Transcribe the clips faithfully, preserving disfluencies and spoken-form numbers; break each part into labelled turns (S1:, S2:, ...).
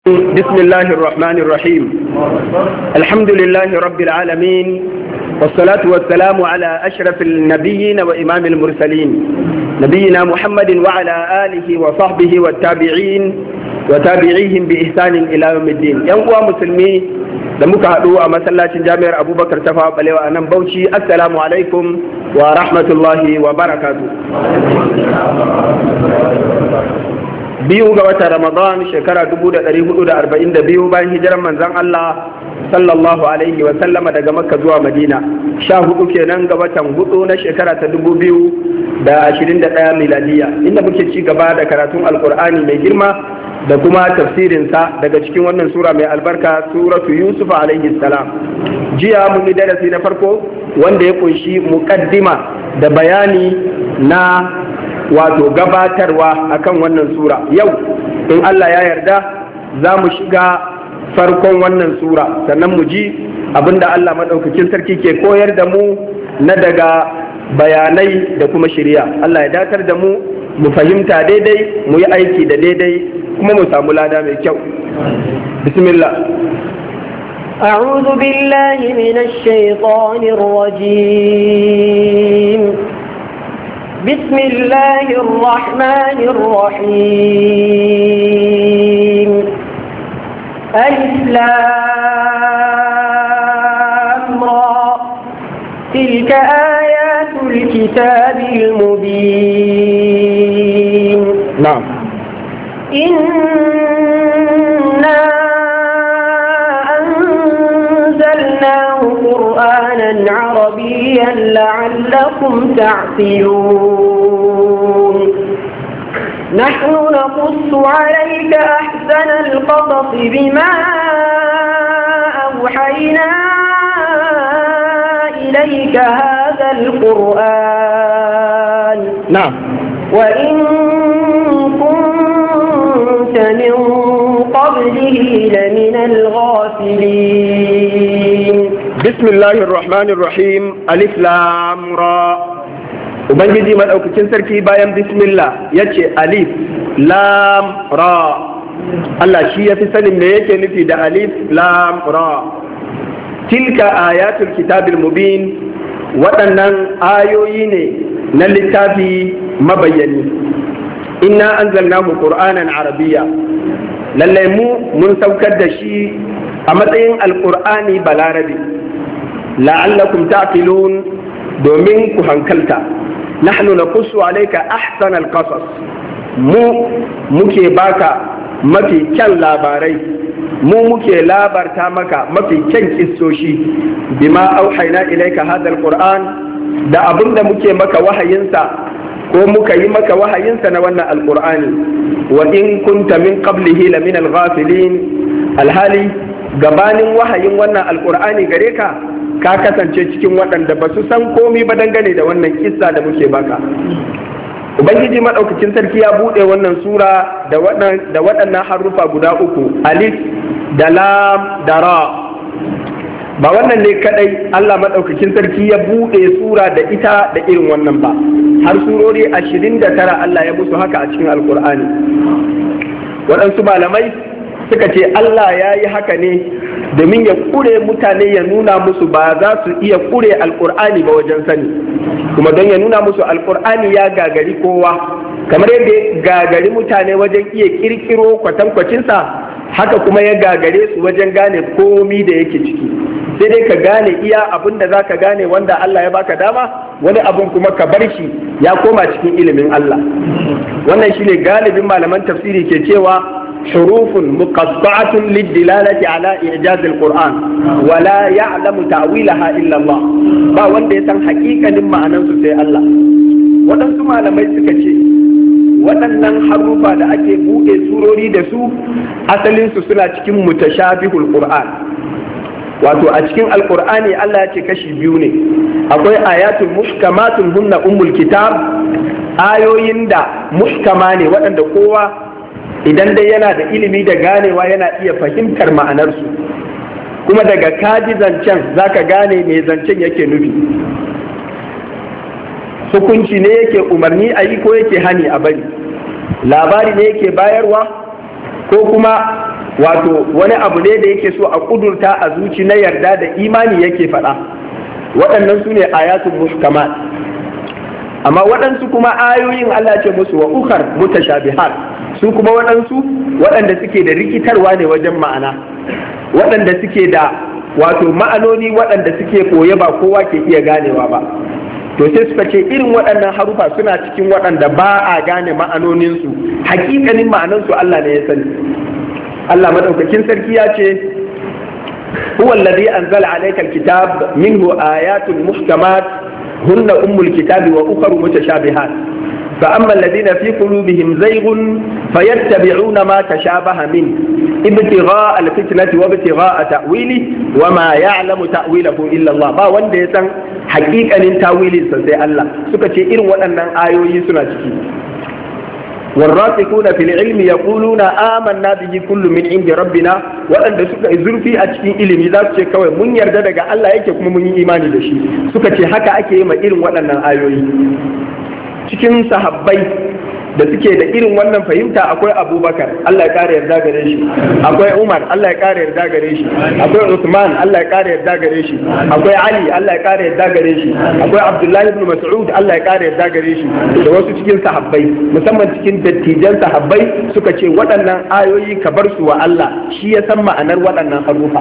S1: بسم الله الرحمن الرحيم. الحمد لله رب العالمين، والصلاة والسلام على أشرف النبيين وإمام المرسلين نبينا محمد وعلى آله وصحبه والتابعين وتابعيهم بإحسان إلى يوم الدين. ينقوى مسلمي دمك هدوء مسلاة جامع أبو بكر تفا بليو أنا بوشي. السلام عليكم ورحمة الله وبركاته. biyu ga watan Ramadan shekara dubu da ɗari hudu da arba'in da biyu bayan hijirar manzon Allah sallallahu alaihi wa sallama daga Makka zuwa Madina, sha hudu kenan ga watan hudu na shekara ta dubu biyu da ashirin da ɗaya miladiya, inda muke ci gaba da karatun alkur'ani mai girma da kuma tafsirinsa daga cikin wannan sura mai albarka, suratu Yusuf alaihi salam. Jiya mun yi darasi na farko wanda ya kunshi muqaddima da bayani na wato gabatarwa akan wannan sura. Yau in Allah ya yarda za mu shiga farkon wannan sura, sannan mu ji abinda Allah madaukakin sarki ke koyar da mu na daga bayanai da kuma shiriya. Allah ya datar da mu mu fahimta daidai, mu yi aiki da daidai, kuma mu samu lada mai kyau. Bismillah.
S2: أعوذ بالله من الشيطان الرجيم. بسم الله الرحمن الرحيم. ألف لام را تلك آيات الكتاب المبين.
S1: نعم.
S2: إنا أنزلناه قرآنا عربيا لعلكم تعقلون. نحن نقص عليك أحسن القصص بما أوحينا إليك هذا القرآن.
S1: نعم.
S2: وإن كنت من قبله لمن الغافلين.
S1: بسم الله الرحمن الرحيم. ألف لام را. Ubangiji maɗaukakin sarki bayan bismillah ya ce alif lam ra. Allah shi ya fi sanin me yake nufi da alif lam ra. Tilka ayatul kitabil mubin, waɗannan ayoyi ne na littafi mabayyani. Inna anzalnahu qur'anan arabiyya, lallai mu mun saukar da shi a matsayin alqur'ani balarabi, la'allakum ta'qilun, domin ku hankalta. Nahnu naqussu alayka ahsanal qasas, mu muke baka mafi kyan labarai, mu muke labarta maka mafi kyan kissoshi, bima auhayna ilayka hadha alquran, da abinda muke maka wahayinsa ko muka yi maka wahayinsa na wannan alqur'ani. Wa in kunta min qablihi la min alghafilin, alhali gabanin wahayin wannan alqur'ani gare ka ka kasance cikin waɗanda ba su san komi ba dangane da wannan kissa da muke baka. Ubangiji maɗaukakin sarki ya buɗe wannan sura da waɗannan harufa guda uku, alif da lam da ra. Ba wannan ne kaɗai Allah maɗaukakin sarki ya buɗe sura da ita da irin wannan ba, har surori ashirin da tara Allah ya musu haka a cikin alkur'ani. Waɗansu malamai suka ce Allah ya yi haka ne domin ya kure mutane, ya nuna musu ba za su iya kure alkur'ani ba wajen sani, kuma don ya nuna musu alkur'ani ya gagari kowa, kamar yadda ya gagari mutane wajen iya kirkiro kwatankwacinsa, haka kuma ya gagare su wajen gane komi da yake ciki. Sai dai ka gane iya abin da za ka gane wanda Allah ya baka dama, wani abin kuma ka bar shi ya koma cikin ilimin Allah. Wannan shine galibin malaman tafsiri ke cewa حروف مقطعة للدلالة على إعجاز القرآن ولا يعلم تأويلها إلا الله. با wanda ya san hakikanin ma'anansu sai Allah. Waɗansu malamai suka ce waɗannan harufa da ake buɗe surori da su asalinsu suna cikin mutashabihul Qur'an. Wato a cikin alqur'ani Allah ya ce kashi biyu ne, akwai ayatul muhkamatun hunna ummul kitab, ayoyin da muhkama ne waɗanda kowa idan dai yana da ilimi da ganewa yana iya fahimtar ma'anarsu, kuma daga kaji zancen zaka gane me zancen yake nufi. Hukunci ne yake umarni a yi ko yake hani a bari, labari ne yake bayarwa ko kuma wato wani abu ne da yake so a kudurta a zuci na yarda da imani yake faɗa. Waɗannan su ne ayatul muhkamat. Amma waɗansu kuma ayoyin Allah ce musu wa ukhar mutashabihat, su kuma waɗansu waɗanda suke da rikitarwa ne wajen ma'ana, waɗanda suke da wato ma'anoni waɗanda suke koye ba kowa ke iya ganewa ba. To sai suka ce irin waɗannan harufa suna cikin waɗanda ba a gane ma'anoninsu, hakikanin ma'anansu Allah ne ya sani. Allah madaukakin sarki ya ce huwa alladhi anzala alayka alkitab minhu ayatun muhkamat hunna ummul kitabi wa ukhra mutashabihat فأما الذين في قلوبهم زيغ فيتبعون ما تشابه منه ابتغاء الفتنة وابتغاء تأويله وما يعلم تأويله إلا الله با wanda ya san haƙiƙanin tawilin sa sai Allah. Suka ce irin waɗannan ayoyi suna ciki. والراسخون في العلم يقولون آمنا به كل من عند ربنا, waɗanda suka zurfi a cikin ilimi za su ce kawai mun yarda daga Allah yake kuma mun yi imani da shi. Suka ce haka ake yi ma irin waɗannan ayoyi. Cikin sahabbai da suke da irin wannan fahimta akwai Abubakar, Allah ya kare yarda gare shi, akwai Umar, Allah ya kare yarda gare shi, akwai Uthman, Allah ya kare yarda gare shi, akwai Ali, Allah ya kare yarda gare shi, akwai Abdullahi ibn Mas'ud, Allah ya kare yarda gare shi, da wasu cikin sahabbai, musamman cikin dattijan sahabbai suka ce waɗannan ayoyi ka bar su wa Allah, shi ya san ma'anar waɗannan harufa.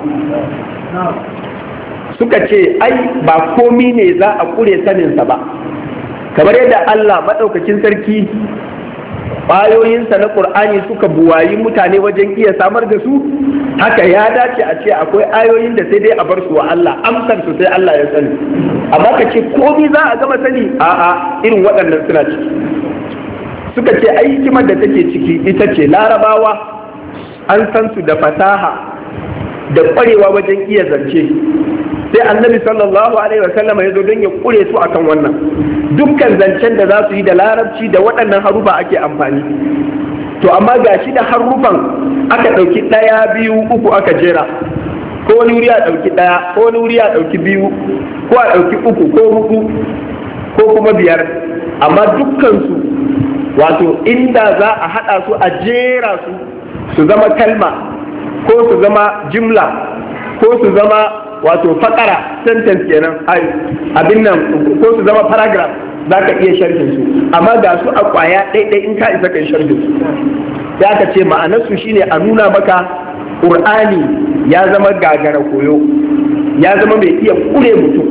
S1: Suka ce ai ba komi ne za a kure saninsa ba, kamar yadda Allah maɗaukakin sarki ƙwayoyinsa na ƙur'ani suka buwayi mutane wajen iya samar da su, haka ya dace a ce akwai ayoyin da sai dai a bar su wa Allah, amsar su sai Allah ya sani. Amma ka ce komi za a gama sani, a'a, irin waɗannan suna ciki. Suka ce ai hikimar da take ciki ita ce larabawa an san su da fasaha da ƙwarewa wajen iya zance. Sai annabi sallallahu alaihi wa sallam ya zo don ya kure su akan wannan. Dukkan zancen da za su yi da larabci da waɗannan harufa ake amfani. To amma ga shi da harufan aka ɗauki ɗaya biyu uku aka jera, ko wani wuri a ɗauki ɗaya, ko wani wuri a ɗauki biyu, ko a ɗauki uku ko hudu ko kuma biyar, amma dukkansu wato inda za a haɗa su a jera su su zama kalma ko su zama jimla ko su zama wato fakara sentence kenan abin nan ko su zama paragraph za ka iya sharhin su, amma ga su a kwaya ɗaiɗai in ka isa kai sharhin su. Ya ka ce ma'anarsu shine a nuna maka Qur'ani ya zama gagara koyo, ya zama mai iya kure mutum.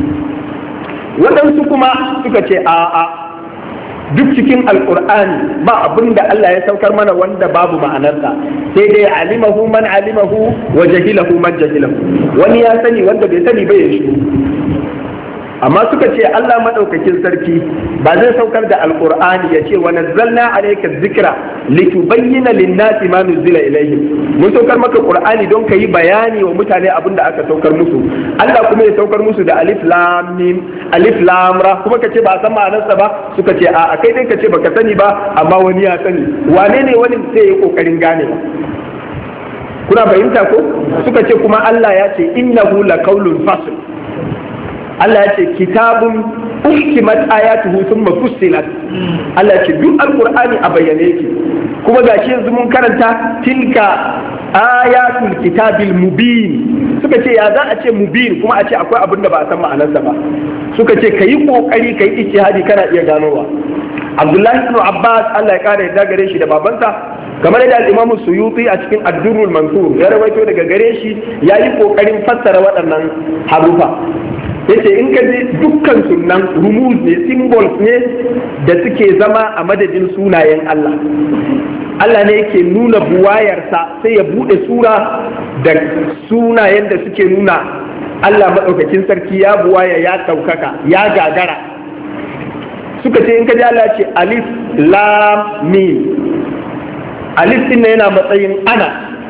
S1: Waɗansu kuma suka ce a'a, duk cikin alkur'ani ba abin da Allah ya saukar mana wanda babu ma'anarsa, sai dai alimahu man alimahu wa jahilahu man jahilahu, wani ya sani wanda bai sani ba ya shi. Amma suka ce Allah madaukakin sarki ba zai saukar da alkur'ani ya ce wa nazzalna alayka dhikra litubayyana lin-nasi ma nuzila ilayhim, mun saukar maka qur'ani don ka yi bayani wa mutane abin da aka saukar musu. Allah kuma ya saukar musu da alif lam mim alif lam ra, kuma kace ba san ma'anarsa ba. Suka ce a kai dai kace baka sani ba, amma wani ya sani. Wane ne wani sai ya kokarin gane ba? Kuna fahimta ko? Suka ce kuma Allah ya ce innahu laqawlun fasl, Allah ya ce kitabun uhkimat ayatuhu thumma fussilat. Allah ya ce duk alqur'ani a bayyane yake, kuma gashi yanzu mun karanta tilka ayatul kitabil mubin. Suka ce ya za a ce mubin kuma a ce akwai abin da ba a san ma'anarsa ba. Suka ce kayi kokari kayi ijtihadi kana iya ganowa. Abdullahi ibn Abbas, Allah ya kare yadda gare shi da babansa, kamar da al-Imam Suyuti a cikin Ad-Durrul Mansur ya rawaito daga gare shi, yayi kokarin fassara waɗannan harufa. Yace in ka je dukkan sunan rumuz ne, symbols ne da suke zama a madadin sunayen Allah. Allah ne yake nuna buwayarsa sai ya bude sura da sunayen da suke nuna Allah maɗaukakin sarki ya buwaya, ya ɗaukaka, ya gagara. Suka ce in ka ji Allah ce alif lam mim, alif din yana matsayin ana,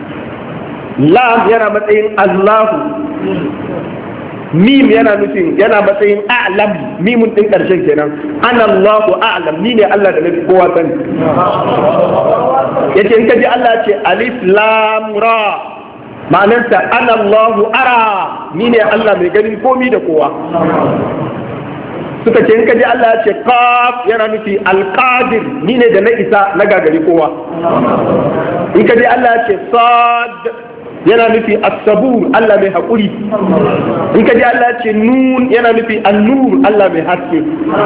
S1: lam yana matsayin Allahu, mim yana nufin yana matsayin a'lam, mimun din karshen kenan, ana Allahu a'lam, ni ne Allah da nafi kowa sani. Yace in ka ji Allah ce alif lam ra, ma'anarsa ana Allahu ara, ni ne Allah mai ganin komi da kowa. suka ce in ka ji Allah ya ce qaf yana nufi alqadir, ni ne da na isa na gagari kowa. In ka ji Allah ya ce sad yana nufi as-sabur, Allah mai haƙuri. In ka ji Allah ya ce nun yana nufi an-nur, Allah mai haske.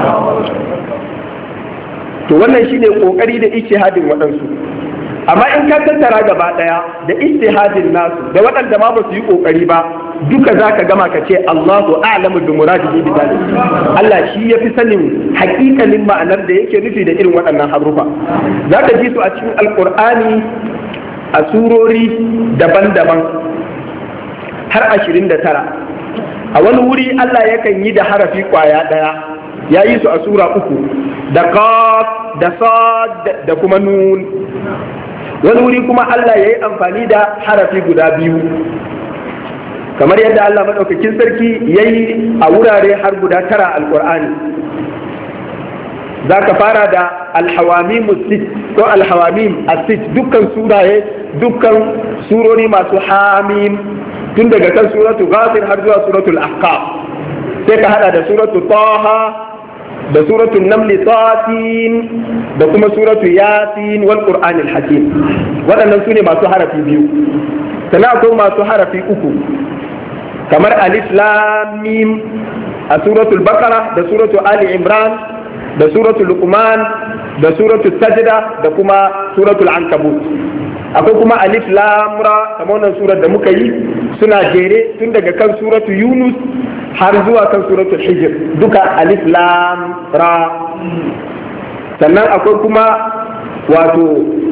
S1: To wannan shine kokari da ijtihadin waɗansu. Amma in ka tattara gaba ɗaya da ijtihadin nasu da waɗanda ma ba su yi kokari ba, duka za ka gama ka ce Allahu a'lamu bi muradihi bi dhalik. Allah shi ya fi sanin haƙiƙanin ma'anar da yake nufi da irin waɗannan harufa. Za ka ji su a cikin Alƙur'ani a surori daban-daban har ashirin da tara. A wani wuri Allah yakan yi da harafi ƙwaya ɗaya, ya yi su a sura uku, da qaf da sad da kuma nun. Wani wuri kuma Allah ya yi amfani da harafi guda biyu, kamar yadda Allah maɗaukakin sarki ya yi a wurare har guda tara alƙur'ani. Za ka fara da alhawamim sit ko alhawamim asit, dukkan suraye dukkan surori masu hamim, tun daga kan suratu ghafir har zuwa suratul ahqaf. Sai ka hada da suratu taha da suratul naml tasin da kuma suratu yasin wal qur'anil hakim. Waɗannan su ne masu harafi biyu. Sannan akwai masu harafi uku, kamar alif lam mim a suratul baqara da suratul ali imran da suratul luqman da suratul sajda da kuma suratul ankabut. Akwai kuma alif lam ra, kamar wannan surar da muka yi suna jere tun daga kan suratul yunus har zuwa kan suratul hijr, duka alif lam ra. Sannan akwai kuma wato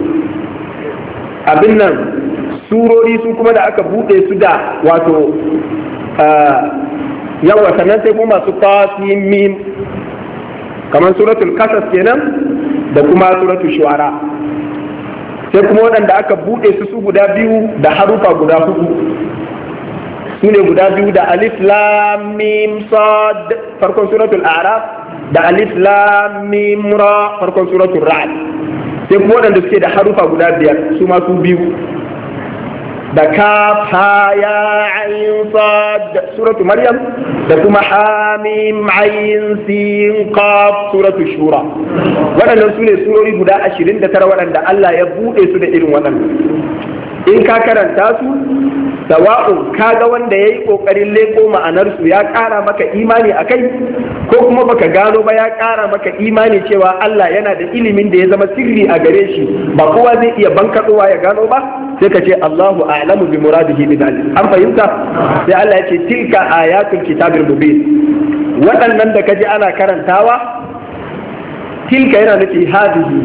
S1: abin nan surori su kuma da aka bude su da wato yawa, sannan sai kuma masu tasin mim kamar suratul kasas kenan da kuma suratul shu'ara. Sai kuma waɗanda aka bude su su guda biyu da harufa guda hudu, su ne guda biyu da alif lam mim sad farkon suratul a'raf da alif lam mim ra farkon suratul ra'd. Sai kuma waɗanda suke da harufa guda biyar, su ma su biyu, da kaf ha ya ayin sad suratu maryam da kuma hamim ayin sin qaf suratu shura. Waɗannan su ne surori guda ashirin da tara waɗanda Allah ya buɗe su da irin waɗannan. In ka karanta su, sawa'un ka ga wanda ya yi ƙoƙarin leƙo ma'anarsu ya ƙara maka imani a kai, ko kuma baka gano ba ya ƙara maka imani cewa Allah yana da ilimin da ya zama sirri a gare shi, ba kowa zai iya bankaɗowa ya gano ba, sai ka ce Allahu a'lamu bi muradihi bi dhalik. An fahimta? Sai Allah ya ce tilka ayatul kitabil mubin. Waɗannan da kaji ana karantawa, tilka yana nufi hadihi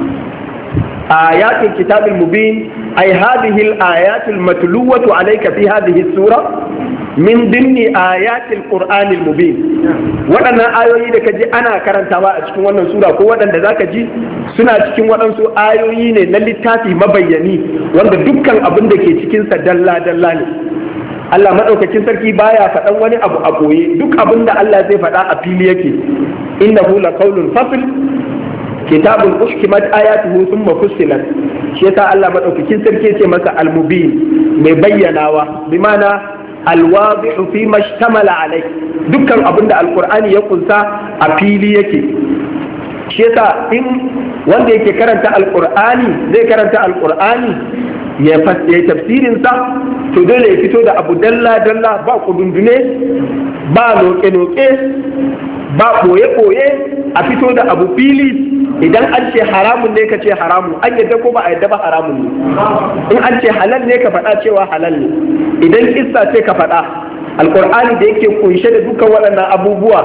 S1: ayatul kitabil mubin, ay hadhihi al-ayatul matluwatu alayka fi hadhihi as-sura min dimni ayatil qur'anil mubin. Waɗannan ayoyi da kaji ana karantawa a cikin wannan sura ko waɗanda zaka ji suna cikin waɗansu ayoyi ne na littafi mabayyani wanda dukkan abin da ke cikin sa dalla dalla ne. Allah madaukakin sarki baya faɗan wani abu a boye, duk abin da Allah zai faɗa a fili yake. Innahu laqawlun fasl kitabun ushkimat ayatuhu thumma fussilat. Shi yasa Allah madaukakin sarki ce masa al-mubin, mai bayyanawa, bi ma'ana al-wadihu fi mashtamala alai. Dukkan abin da alqur'ani ya kunsa a fili yake. Shi yasa in wanda yake karanta alqur'ani zai karanta alqur'ani ya fassara tafsirin sa, to dole ya fito da abu dalla dalla, ba kudundune, ba noke noke, ba koye koye, a fito da abu fili. Idan an ce haramun ne ka ce haramun, an yadda ko ba a yadda ba haramun ne. In an ce halal ne ka faɗa cewa halal ne. Idan kissa ce ka faɗa. Alƙur'ani da yake kunshe da dukkan waɗannan abubuwa,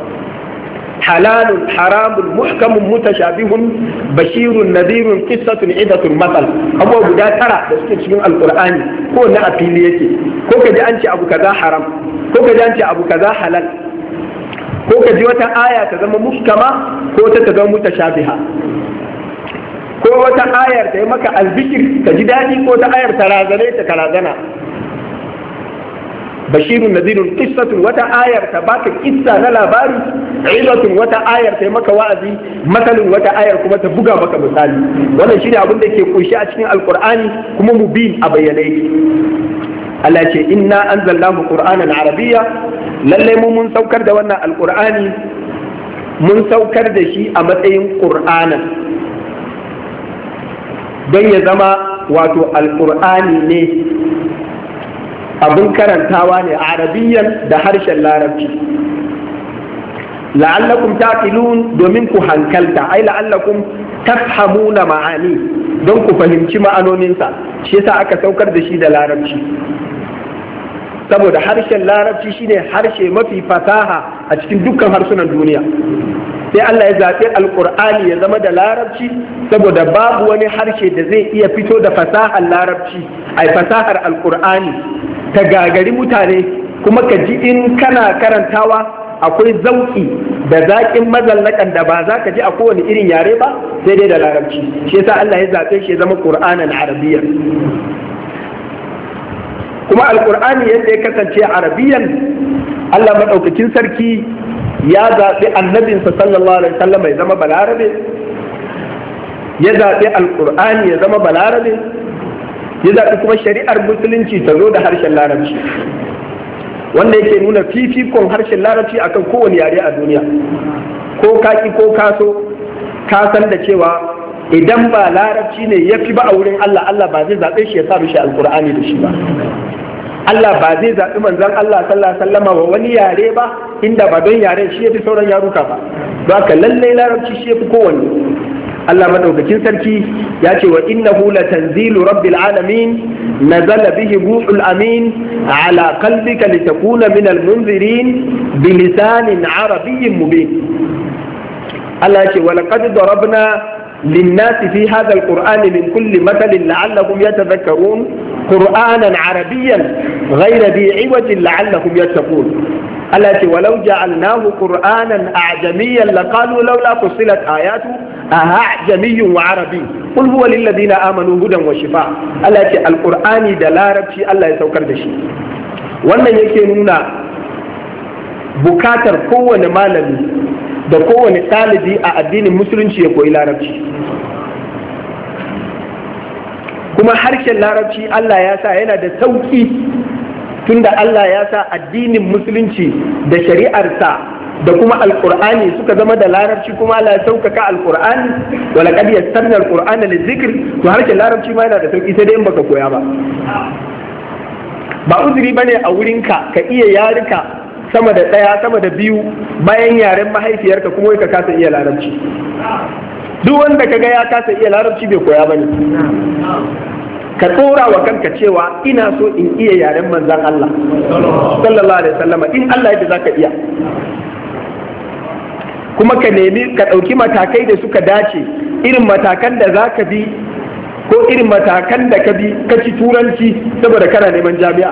S1: halalun haramun muhkamun mutashabihun bashirun nadirun qissatun idatun masal, abubuwa guda tara da suke cikin alƙur'ani ko na a fili yake. Ko ka ji an ce abu kaza haram, ko ka ji an ce abu kaza halal, ko ka ji wata aya ta zama muhkama ko ta ta zama mutashabiha, ko wata ayar ta yi maka albikir ka ji daɗi ko ta ayar ta razane ta karazana. Bashirun nadirun qissatun, wata ayar ta baka kissa na labari, izatun wata ayar ta yi maka wa'azi, masalin wata ayar kuma ta buga maka misali. Wannan shine abin da ke kunshi a cikin alqur'ani kuma mubin a bayyane. Allah ce inna anzalnahu qur'anan arabiyya, lalle mu mun saukar da wannan alqur'ani mun saukar da shi a matsayin qur'anan don ya zama wato alqur'ani ne abin karantawa ne a arabiyyan da harshen larabci la'allakum taqilun domin ku hankalta ai la'allakum tafhamuna ma'ani don ku fahimci ma'anoninsa shi yasa aka saukar da shi da larabci saboda harshen larabci shine harshe mafi fasaha a cikin dukkan harsunan duniya sai Allah ya zaɓi alƙur'ani ya zama da larabci saboda babu wani harshe da zai iya fito da fasahar larabci ai fasahar alƙur'ani ta gagari mutane kuma ka ji in kana karantawa akwai zauki da zaƙin mazallakan da ba za ka ji a kowane irin yare ba sai dai da larabci shi yasa Allah ya zaɓe shi ya zama qur'anan arabiyyan kuma alqur'ani yadda ya kasance arabiyyan Allah madaukakin sarki ya zaɓi annabinsa sallallahu alaihi wasallam ya zama balarabe ya zaɓi alqur'ani ya zama balarabe ya zaɓi kuma shari'ar musulunci ta zo da harshen larabci wanda yake nuna fifikon harshen larabci akan kowane yare a duniya ko kaki ko kaso ka san da cewa idan ba larabci ne ya fi ba a wurin Allah Allah ba zai zaɓe shi ya sa mishi alkur'ani da shi ba Allah ba zai zaɓi manzon Allah sallallahu alaihi wasallama wa wani yare ba inda ba don yaren shi ya fi sauran yaruka ba don haka lallai larabci shi ya fi kowanne Allah madaukakin sarki ya ce wa innahu latanzilu rabbil alamin nazala bihi ruhul amin ala qalbika litakuna min almunzirin bilisanin arabiyyin mubin Allah ya ce wa laqad darabna للناس في هذا القرآن من كل مثل لعلهم يتذكرون قرآنا عربيا غير ذي عوج لعلهم يتقون التي ولو جعلناه قرآنا أعجميا لقالوا لولا فصلت آياته أعجمي وعربي قل هو للذين آمنوا هدى وشفاء التي القرآن دلارة شيء الله يسوكر دشي wannan yake nuna bukatar kowane malami da kowane ɗalibi a addinin musulunci ya koyi larabci kuma harshen larabci Allah ya sa yana da sauki tunda Allah ya sa addinin musulunci da shari'arsa da kuma alkur'ani suka zama da larabci kuma Allah ya saukaka alkur'ani wala qad yassarna alqur'ana lizikr to harshen larabci ma yana da sauki sai dai in baka koya ba ba uzuri bane a wurinka ka iya yarika sama da ɗaya sama da biyu bayan yaren mahaifiyarka kuma ka kasa iya larabci duk wanda kaga ya kasa iya larabci bai koya bane ka tsora wa kanka cewa ina so in iya yaren manzan Allah sallallahu alaihi wasallam in Allah yadda zaka iya kuma ka nemi ka ɗauki matakai da suka dace irin matakan da zaka bi ko irin matakan da ka bi ka ci turanci saboda kana neman jami'a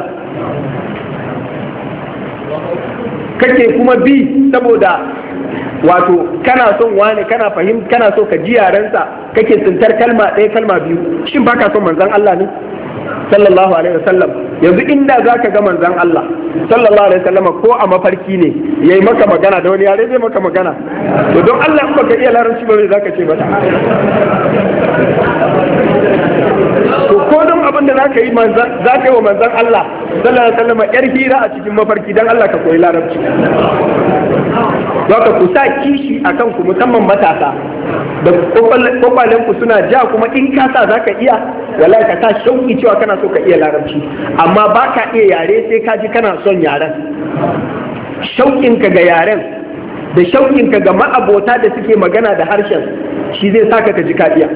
S1: kake kuma bi saboda wato kana son wani kana fahim kana so ka ji yarensa kake tsintar kalma ɗaya kalma biyu shin baka son manzon Allah ne sallallahu alaihi wasallam yanzu inda zaka ga manzon Allah sallallahu alaihi wasallam ko a mafarki ne yayi maka magana da wani yare zai maka magana to don Allah in baka iya larabci ba zaka ce ba to ko don abin da zaka yi manzon zaka yi wa manzon Allah sallallahu alaihi wasallam yar hira a cikin mafarki dan Allah ka koyi larabci zaka ku sa kishi akan ku musamman matasa da kwakwalen ku suna ja kuma in ka sa zaka iya wallahi ka sa shauki cewa kana so ka iya larabci amma ba ka iya yare sai ka ji kana son yaren shauƙinka ga yaren da shauƙinka ga ma'abota da suke magana da harshen shi zai saka ka ji ka iya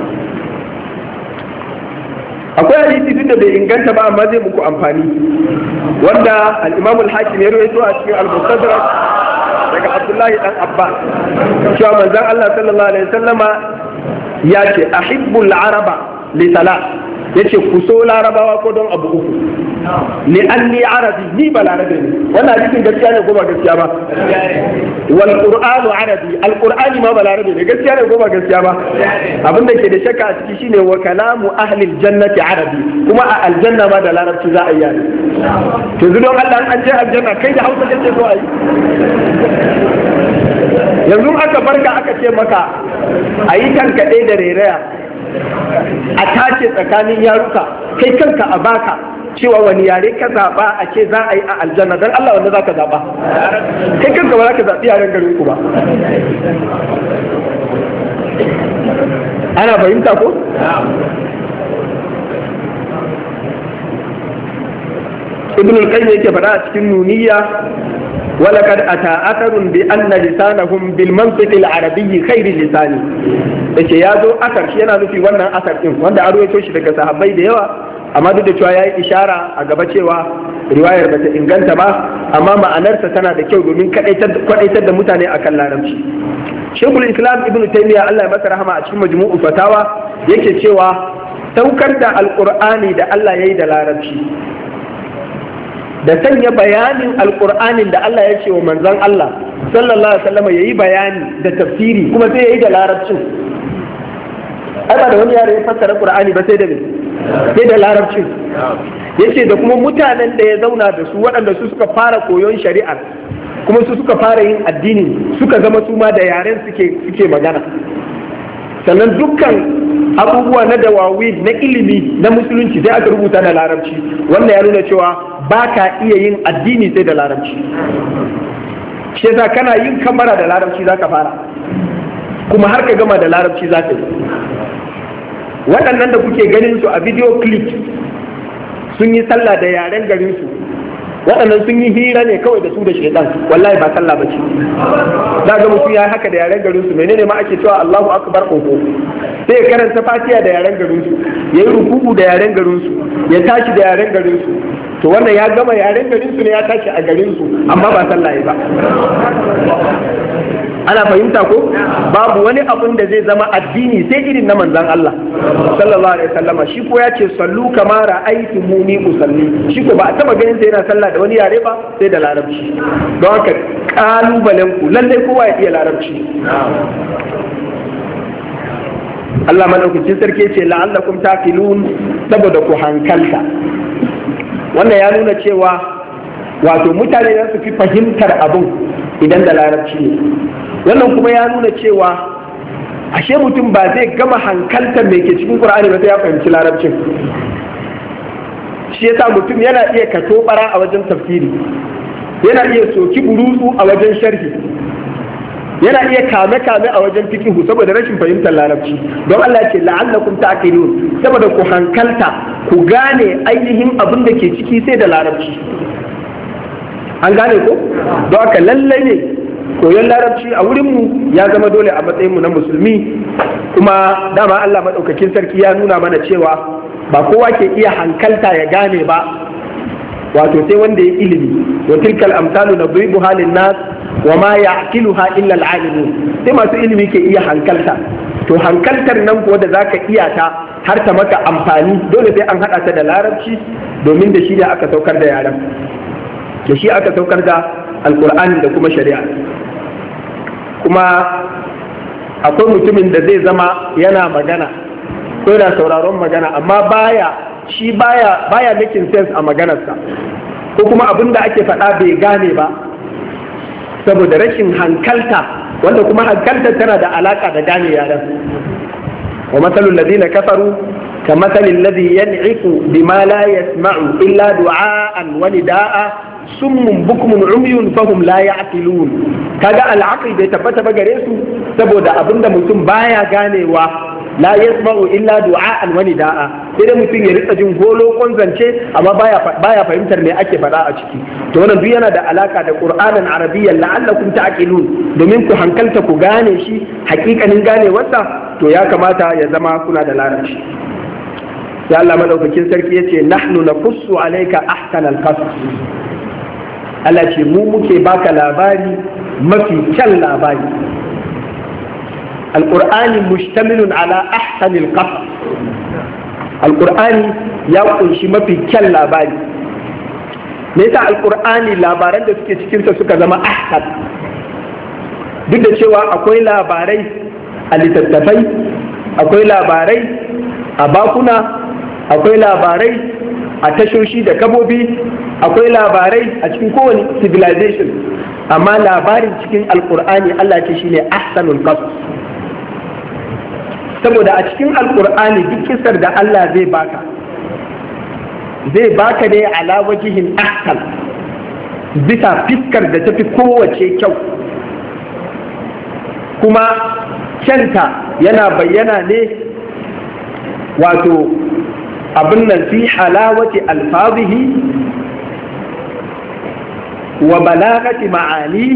S1: akwai hadisi duk da bai inganta ba amma zai muku amfani wanda al-Imam al-Hakim ya rawaito a cikin al-Mustadrak daga Abdullahi dan Abba cewa manzon Allah sallallahu alaihi wasallama ya ce ahibbul araba li salat yace ku so larabawa ko don abu uku li anni arabi ni ba larabe ne wannan hadisin gaskiya ne ko ba gaskiya ba wal qur'anu arabi al qur'ani ma ba larabe ne gaskiya ne ko ba gaskiya ba abin da ke da shakka a ciki shine wa kalamu ahli al jannati arabi kuma a aljanna ma da larabci za a yi yani to yanzu don Allah an je aljanna kai da Hausa kace so a yi yanzu aka barka aka ce maka a yi tankaɗe da rairaya a tace tsakanin yaruka kai kanka a baka cewa wani yare ka zaɓa a ce za a yi a aljanna don Allah wanda za ka zaɓa kai kanka ba za ka zaɓi yaren garin ku ba. Ana fahimta ko? Ibn al-Qayyim yake faɗa a cikin nuniya ولقد أتى أثر بأن لسانهم بالمنطق العربي خير لساني yace ya zo asar shi yana nufi wannan asar din wanda an ruwaito shi daga sahabbai da yawa amma duk da cewa yayi ishara a gaba cewa riwayar bata inganta ba amma ma'anarsa tana da kyau domin kwadaitar da mutane akan larabci. Sheikhul Islam Ibn Taymiyyah Allah ya masa rahama a cikin Majmu'u Fatawa yake cewa saukar da Alqur'ani da Allah yayi da larabci da sanya bayanin alkur'anin da Allah ya ce wa manzon Allah sallallahu alaihi wasallam yayi bayani da tafsiri kuma sai yayi da larabcin ai ba da wani yare ya fassara qur'ani ba sai da me sai da larabcin yace da kuma mutanen da ya zauna da su waɗanda su suka fara koyon shari'ar kuma su suka fara yin addini suka zama su ma da yaren suke suke magana sannan dukkan abubuwa na dawawi na ilimi na musulunci sai aka rubuta da larabci wannan ya nuna cewa ba ka iya yin addini sai da larabci shi yasa kana yin kamara da larabci za ka fara kuma har ka gama da larabci za ka yi. Waɗannan da kuke ganin su a video clip sun yi sallah da yaren garin su waɗannan sun yi hira ne kawai da su da shaitan wallahi ba sallah bace. Za ga mutum ya haka da yaren garin su menene ma ake cewa Allahu akbar koko sai ya karanta fatiha da yaren garin su yayi ruku'u da yaren garin su ya tashi da yaren garin su to wannan ya gama yaren garin su ne ya tashi a garin su amma ba sallah ba. Ana fahimta ko babu wani abun da zai zama addini sai irin na manzon Allah sallallahu alaihi wasallama shi ko ya ce sallu kama ra'aytumuni usalli shi ko ba a taba ganin sai yana sallah da wani yare ba sai da larabci don haka kalubalen ku lalle kowa ya iya larabci. Allah madaukakin sarki ce la'allakum taqilun saboda ku hankalta. Wannan ya nuna cewa wato mutane za su fi fahimtar abun idan da larabci ne. Wannan kuma ya nuna cewa ashe mutum ba zai gama hankaltar mai ke cikin Qur'ani ba sai ya fahimci larabcin. Shi yasa mutum yana iya kato bara a wajen tafsiri, yana iya soki burutsu a wajen sharhi, yana iya kame-kame a wajen fikihu saboda rashin fahimtar larabci. Don Allah ya ce la'allakum ta'qilun saboda ku hankalta ku gane ainihin abin da ke ciki sai da larabci. An gane ko? Don haka lallai ne koyon larabci a wurinmu ya zama dole a matsayinmu na musulmi, kuma dama Allah maɗaukakin sarki ya nuna mana cewa ba kowa ke iya hankalta ya gane ba, wato sai wanda ya ilimi. Wa tilkal amsalu nadribuha lin-nas wa ma ya'qiluha illa al-alimun. Sai masu ilimi ke iya hankalta. To hankaltar nan kuwa da zaka iya ta har ta maka amfani dole sai an haɗa ta da larabci domin da shi ne aka saukar da yaran. Da shi aka saukar da alkur'ani da kuma shari'a. Kuma akwai mutumin da zai zama yana magana ko yana sauraron magana amma baya shi baya baya making sense a maganarsa, ko kuma abin da ake faɗa bai gane ba saboda rashin hankalta, wanda kuma hankaltar tana da alaka da gane yaran. wa matsalul ladina kafaru ka matsalin ladhi yan'iqu bima la yasma'u illa du'a'an wa nida'a summun bukmun umyun fahum la ya'qilun. Kaga al'aqli bai tabbata ba gare su saboda abinda mutum baya ganewa, la yasma'u illa du'a'an wa nida'a, sai dai mutum ya rika jin holo zance amma baya baya fahimtar me ake faɗa a ciki. To wannan duk yana da alaka da Qur'anin Arabiyyan la'allakum ta'qilun, domin ku hankalta ku gane shi hakikanin ganewarsa to ya kamata ya zama kuna da larabci. Ya Allah madaukakin sarki yace nahnu naqussu alayka ahsanal qasas. Allah ce mu muke baka labari mafi kyan labari. Al-Qur'ani mustamilun ala ahsanil qasas. Al-Qur'ani ya kunshi mafi kyan labari. Me yasa Al-Qur'ani labaran da suke cikin sa suka zama ahsan? Duk da cewa akwai labarai a littattafai, akwai labarai a bakuna, akwai labarai a tashoshi da kabobi, akwai labarai a cikin kowane civilization, amma labarin cikin alkur'ani Allah ce shine ahsanul qasas. saboda a cikin alkur'ani duk kisar da Allah zai baka zai baka ne ala wajihin ahsan, bisa fiskar da tafi kowace kyau, kuma kyanta yana bayyana ne wato abin nan fi halawati alfazihi wa balagati ma'ani,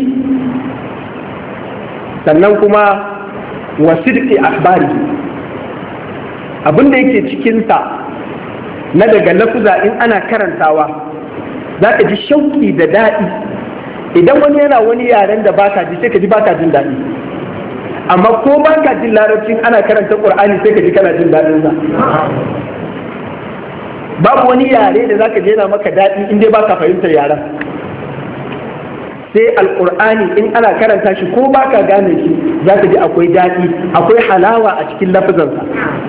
S1: sannan kuma wa sidqi akhbari, abin da yake cikinsa na daga lafuza in ana karantawa za ka ji shauki da daɗi. Idan wani yana wani yaren da baka ji sai ka ji baka jin daɗi, amma ko baka jin larabcin ana karanta ƙur'ani sai ka ji kana jin daɗin sa. Babu wani yare da zaka je yana maka daɗi in dai baka fahimtar yaren, sai alƙur'ani in ana karanta shi ko baka gane shi za ka ji akwai daɗi, akwai halawa a cikin lafazansa.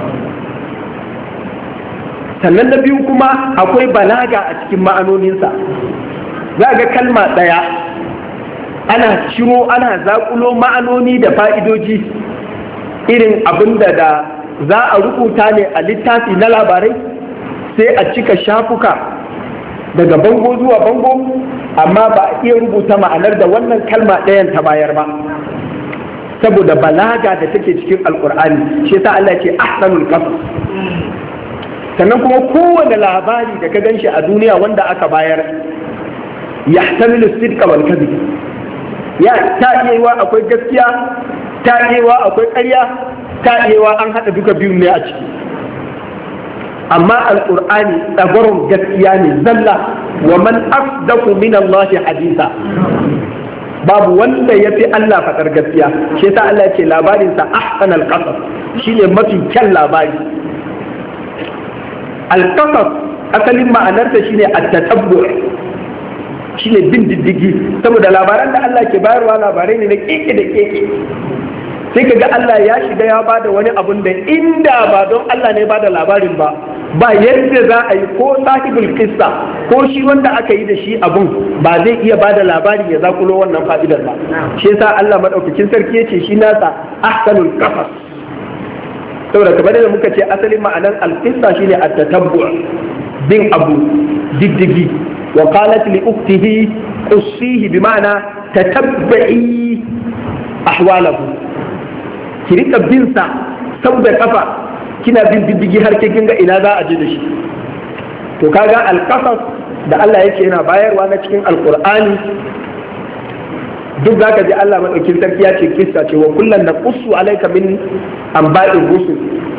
S1: Sannan na biyu kuma akwai balaga a cikin ma'anoninsa. Za ga kalma ɗaya ana ciro ana zaƙulo ma'anoni da fa'idoji irin abin da da za a rubuta ne a littafi na labarai, sai a cika shafuka daga bango zuwa bango, amma ba a iya rubuta ma'anar da wannan kalma ɗayan ta bayar ba, saboda balaga da take cikin alƙur'ani. Shi yasa Allah ce ahsanul qasas. Sannan kuma kowane labari da ka gan shi a duniya wanda aka bayar ya tamilu sidqa wal kadhib, ya ta yewa akwai gaskiya, ta yewa akwai ƙarya, ta yewa an haɗa duka biyun ne a ciki. Amma alqur'ani tsagwaron gaskiya ne zalla, wa man asdaqu min Allah hadisa, babu wanda ya fi Allah faɗar gaskiya. Shi yasa Allah ya ce labarinsa ahsanal qasas, shine mafi kyan labari. Alƙasas asalin ma'anarta shine at-tatabbu, shine bin diddigi, saboda labaran da Allah ke bayarwa labarai ne na keke da keke. Sai kaga Allah ya shiga ya bada wani abun da inda ba don Allah ne bada labarin ba, ba yadda za a yi ko sahibul qissa ko shi wanda aka yi da shi abun ba zai iya bada labari ya zakulo wannan fa'idar ba. Shi yasa Allah madaukakin sarki yace shi nasa ahsanul qasas, saboda kamar da muka ce asalin ma'anar alƙissa shine at-tatabbu, bin abu diddigi. Wa qalat li ukhtihi qussihi, bi ma'ana tatabbi ahwalahu, ki rika bin sa saboda kafa kina bin diddigi har ke kinga ina za a je da shi. To kaga alqasas da Allah yake yana bayarwa na cikin alqur'ani duk za ka ji Allah maɗaukin sarki ya ce kissa ce, wa kullum na ƙusu alaika min amba'in rusul,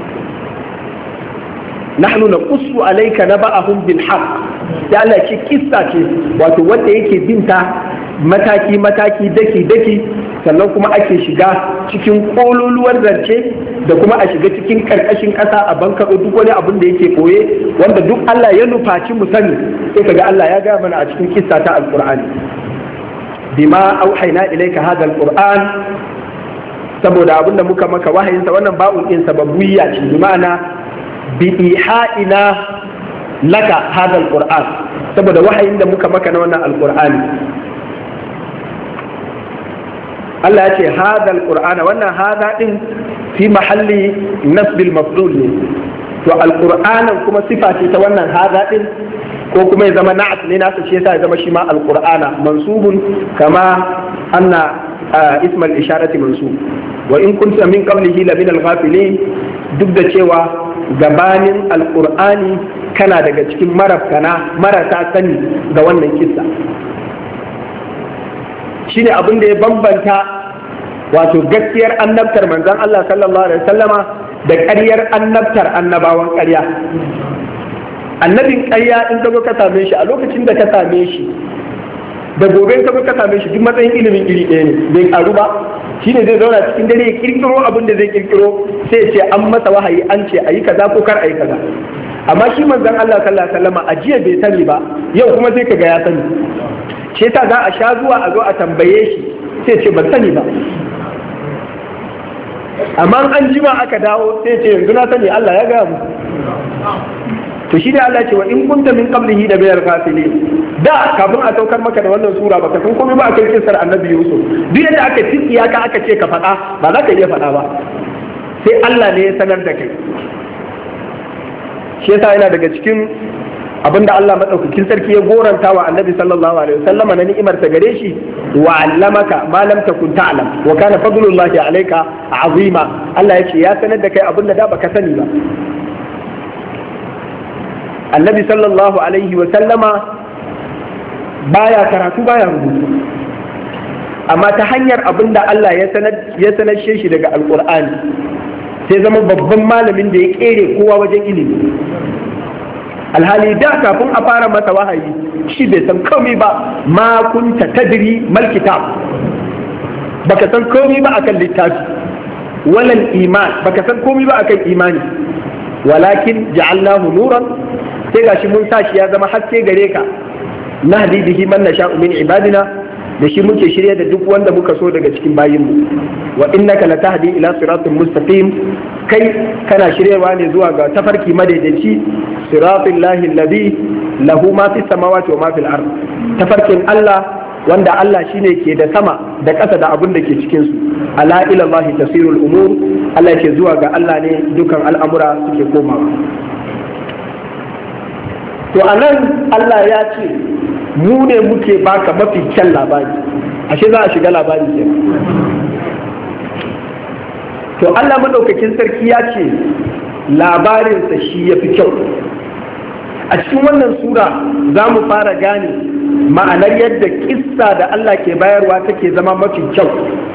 S1: nahnu na ƙusu alaika na ba'ahum bil haqq. Ya Allah ce kissa ce, wato wanda yake binta mataki mataki daki daki, sannan kuma ake shiga cikin kololuwar zance da kuma a shiga cikin karkashin ƙasa a bankaɗo duk wani abin da yake koye, wanda duk Allah ya nufaci mu sani sai kaga Allah ya gaya mana a cikin kissa ta alqur'ani. Bima auhayna ilayka hadha alquran, saboda abinda muka maka wahayinsa. Wannan ba'un din sababiyya ce, bi ma'ana bi iha'ina laka hadha alquran, saboda wahayin da muka maka na wannan alqur'ani. Allah ya ce hadha alquran, wannan hadha din fi mahalli nasbil maf'ul ne, to alqur'anan kuma sifa ce ta wannan hadha din, ko kuma ya zama na'at ne nasa, shi yasa ya zama shi ma alqur'ana mansubun kama anna isma al-isharati mansub. Wa in kunta min qablihi la min al-ghafilin, duk da cewa gabanin alqur'ani kana daga cikin marafkana marasa sani ga wannan kissa. Shine abin da ya bambanta wato gaskiyar annabtar manzon Allah sallallahu alaihi wasallama da ƙaryar annabtar annabawan ƙarya. Annabin ƙarya in ka zo ka same shi a lokacin da ka same shi da gobe ka zo ka same shi duk matsayin ilimin iri ɗaya ne, bai karu ba. Shi ne zai zauna cikin dare ya kirkiro abin da zai kirkiro, sai ya ce an masa wahayi an ce ayi kaza ko kar ayi kaza. Amma shi manzon Allah sallallahu alaihi wasallam a jiya bai sani ba, yau kuma sai ka ga ya sani. Shi yasa za a sha zuwa a zo a tambaye shi sai ce ban sani ba, amma an jima aka dawo sai ce yanzu na sani, Allah ya gaya mu. To shi ne Allah ce wa in kunta min qablihi da bayar ghafilin, da kafin a saukar maka da wannan sura baka san komai ba akan kisar annabi Yusuf. Duk yadda aka tsiya ka aka ce ka faɗa ba za ka iya faɗa ba, sai Allah ne ya sanar da kai. Shi yasa yana daga cikin abinda Allah madaukakin sarki ya goranta wa Annabi sallallahu alaihi wasallam na ni'imar ta gare shi, wa 'allamaka ma lam takun ta'lam wa kana fadlullahi alayka azima. Allah ya ce ya sanar da kai abinda da baka sani ba. Annabi sallallahu alaihi wasallama baya karatu baya rubutu, amma ta hanyar abinda Allah ya sanar ya sanar shi daga alqur'ani sai zama babban malamin da ya kere kowa wajen ilimi. Alhali da kafin a fara masa wahayi shi bai san komai ba, ma kunta tadri mal kitab, baka san komai ba akan littafi, walal iman, baka san komai ba akan imani, walakin ja'alnahu nuran, sai gashi mun sa shi ya zama haske gare ka, nahdi bihi man nasha'u min ibadina, da shi muke shirya da duk wanda muka so daga cikin bayinmu. Wa innaka latahdi ila siratin mustaqim, kai kana shiryawa ne zuwa ga tafarki madaidaici, siratul lahi alladhi lahu ma fis samawati wa ma fil ard, tafarkin Allah wanda Allah shine ke da sama da ƙasa da abin da ke cikin su. Ala ila Allah tasirul umur, Allah ke zuwa ga Allah ne dukan al'amura suke komawa. To anan Allah ya ce mu ne muke baka mafi kyan labari, ashe za a shiga labari ke. To Allah madaukakin sarki ya ce labarinsa shi ya fi kyau. A cikin wannan sura za mu fara gane ma'anar yadda kissa da Allah ke bayarwa take zama mafi kyau.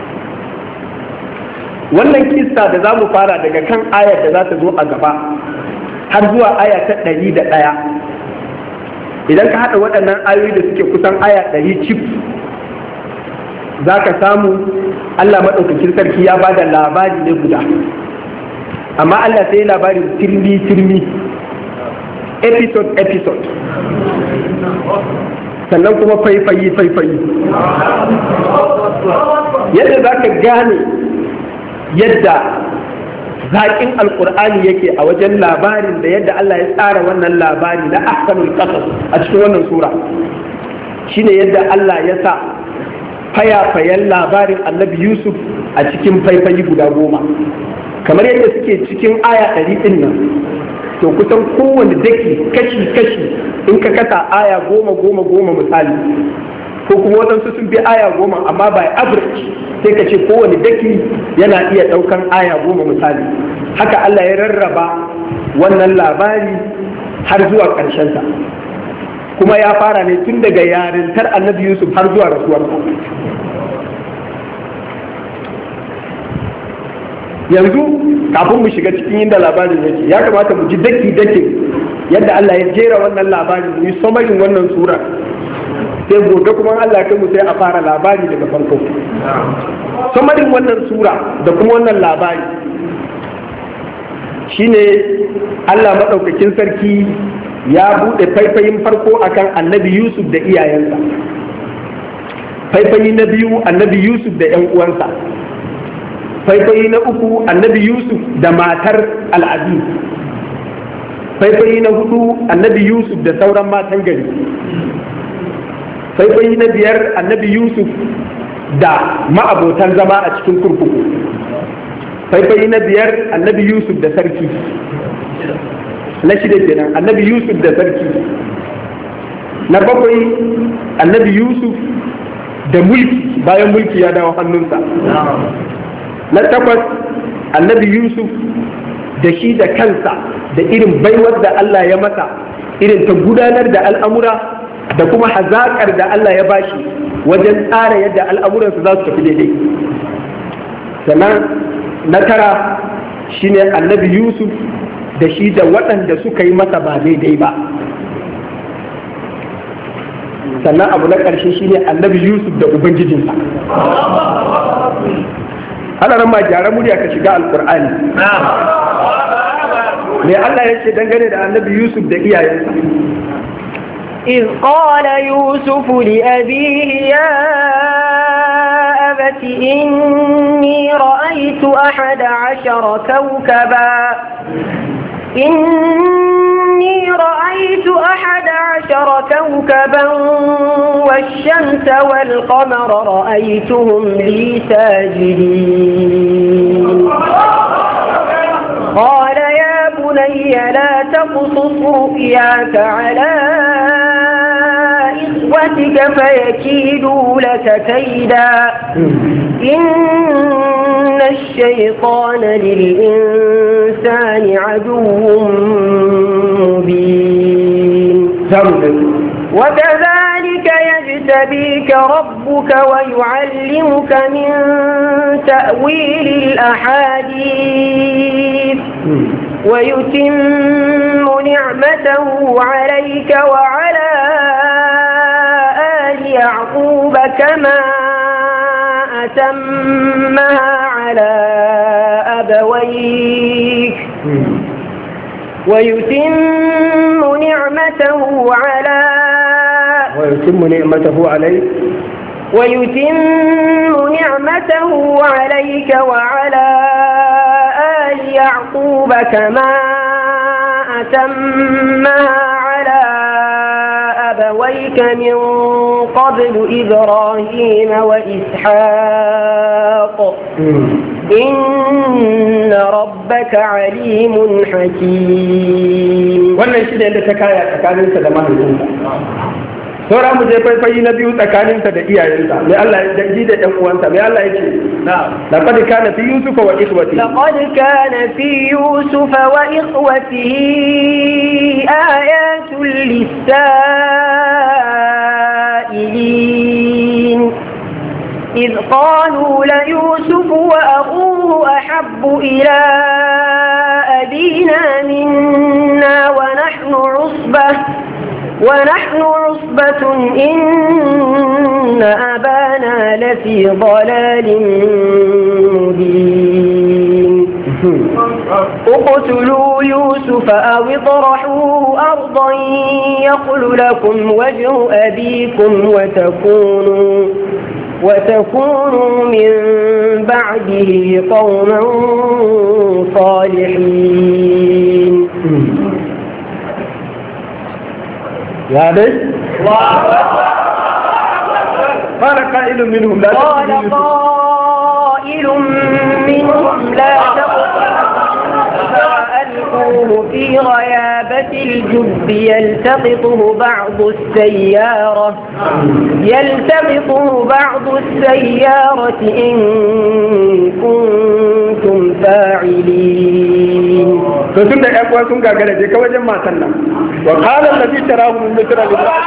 S1: Wannan kissa da za mu fara daga kan ayar da za ta zo a gaba har zuwa aya ta ɗari da ɗaya. Idan ka haɗa waɗannan ayoyi da suke kusan aya ɗari cif, za ka samu Allah maɗaukakin sarki ya ba da labari ne guda, amma Allah sai labari turmi turmi, episode episode, sannan kuma faifayi faifayi, yadda za ka gane yadda zaƙin alƙur'ani yake a wajen labarin da yadda Allah ya tsara wannan labari na ahsanul qasas a cikin wannan sura, shine yadda Allah ya sa fayafayen labarin annabi Yusuf a cikin faifayi guda goma, kamar yadda suke cikin aya ɗari ɗin nan. To kusan kowane daki kashi kashi in ka kasa aya goma goma goma misali, ko kuma waɗansu sun fi aya goma amma by average sai ka ce kowane daki yana iya ɗaukan aya goma misali. Haka Allah ya rarraba wannan labari har zuwa ƙarshensa, kuma ya fara ne tun daga yarintar annabi Yusuf har zuwa rasuwarsa. Yanzu kafin mu shiga cikin inda labarin yake, ya kamata mu ji daki daki yadda Allah ya jera wannan labarin, mu yi samarin wannan sura, sai gobe kuma Allah kai mu sai a fara labari daga farko. Samarin wannan sura da kuma wannan labari shine Allah maɗaukakin sarki ya buɗe faifayin farko akan annabi Yusuf da iyayensa, faifayi na biyu annabi Yusuf da 'yan uwansa, faifayi na uku annabi Yusuf da matar al'aziz, faifayi na hudu annabi Yusuf da sauran matan gari, faifayi na biyar annabi Yusuf da ma'abotan zama a cikin kurkuku, faifayi na biyar annabi Yusuf da sarki, na shida kenan annabi Yusuf da sarki, na bakwai annabi Yusuf da mulki bayan mulki ya dawo hannunsa, na takwas annabi Yusuf da shi da kansa da irin baiwar da Allah ya masa, irin ta gudanar da al'amura da kuma hazaƙar da Allah ya bashi wajen tsara yadda al'amuransu za su tafi daidai. Sannan na tara shine annabi Yusuf da shi da waɗanda suka yi masa ba daidai ba. Sannan abu na ƙarshe shine annabi Yusuf da Ubangijinsa. Ana ran ma gyara murya ka shiga alƙur'ani. Me Allah ya ce dangane da annabi Yusuf da iyayensa?
S2: إذ قال يوسف لأبيه يا أبت إني رأيت أحد عشر كوكبا إني رأيت أحد عشر كوكبا والشمس والقمر رأيتهم لي ساجدين بني لا تقصص رؤياك على إخوتك فيكيدوا لك كيدا إن الشيطان للإنسان عدو مبين وكذلك يجتبيك ربك ويعلمك من تأويل الأحاديث ويتم نعمته عليك وعلى آل يعقوب كما أتمها على أبويك ويتم نعمته على
S1: ويتم نعمته عليك
S2: ويتم نعمته عليك وعلى آل يعقوب كما أتمها على أبويك من قبل إبراهيم وإسحاق إن ربك عليم حكيم.
S1: wannan shi ne da ta kaya tsakaninsa da mahaifinsa. Saura mu je faifayi na biyu tsakaninsa da iyayensa. Mai Allah ya ji da ɗan uwansa. Mai Allah yake. Laqad kana fi Yusufa wa ikhwati.
S2: Laqad kana fi Yusufa wa ikhwatihi ayatul lis-sa'ilin. إذ قالوا ليوسف وأخوه أحب إلى أبينا منا ونحن عصبة ونحن عصبة إن أبانا لفي ضلال مبين اقتلوا يوسف أو اطرحوه أرضا يخل لكم وجه أبيكم وتكونوا وتكونوا من بعده قوما صالحين.
S1: يا بس قال قائل منهم لا
S2: قال قائل منهم لا ألقوه في غيابة الجب يلتقطه بعض السيارة يلتقطه بعض السيارة إن كنتم فاعلين.
S1: فسند أقوى سنك قال جيك وجمع سنة وقال الذي تراه من مصر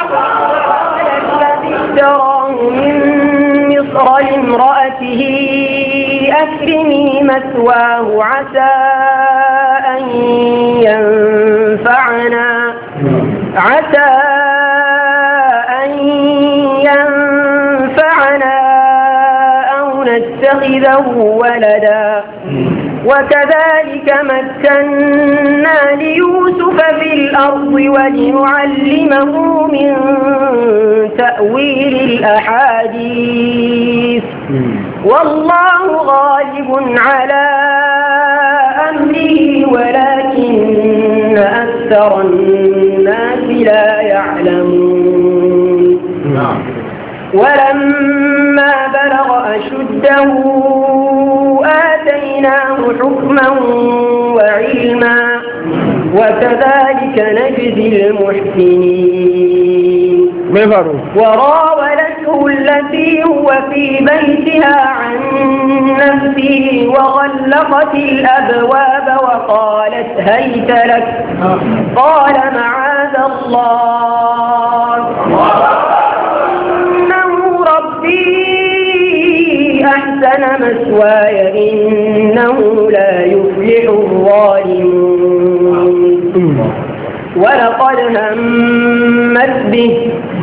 S2: الذي اشتراه من مصر لامرأته أكرمي مثواه عسى أن ينفعنا عسى أن ينفعنا أو نتخذه ولدا وكذلك مكنا ليوسف في الأرض ولنعلمه من تأويل الأحاديث والله غالب على أمره ولكن أكثر الناس لا يعلمون. ولما بلغ أشده آتيناه حكما وعلما وكذلك نجزي المحسنين. وراودته التي هو في بيتها عن نفسه وغلقت الأبواب وقالت هيت لك قال معاذ الله إنه ربي أحسن مثواي إنه لا يفلح الظالمون. ولقد همت به